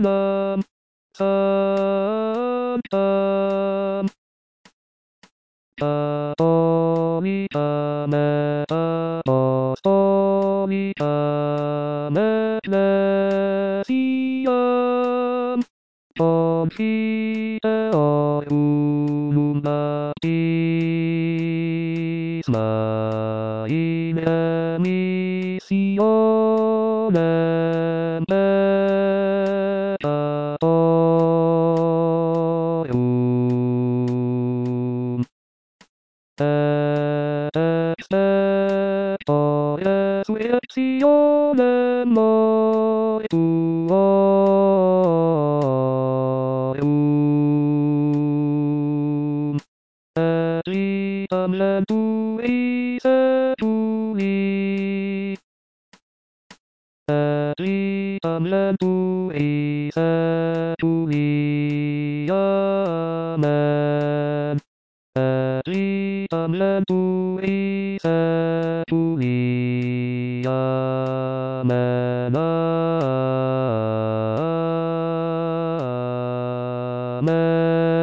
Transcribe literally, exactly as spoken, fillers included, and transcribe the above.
lam san tam Katolica Apostolica Ecclesiam Confiteorum Baptisma in emissionem peccatorum et expecto resurrectionem mortuorum et vitam lentui seculi et vitam lentui seculi amen et vitam lentui seculi amen amen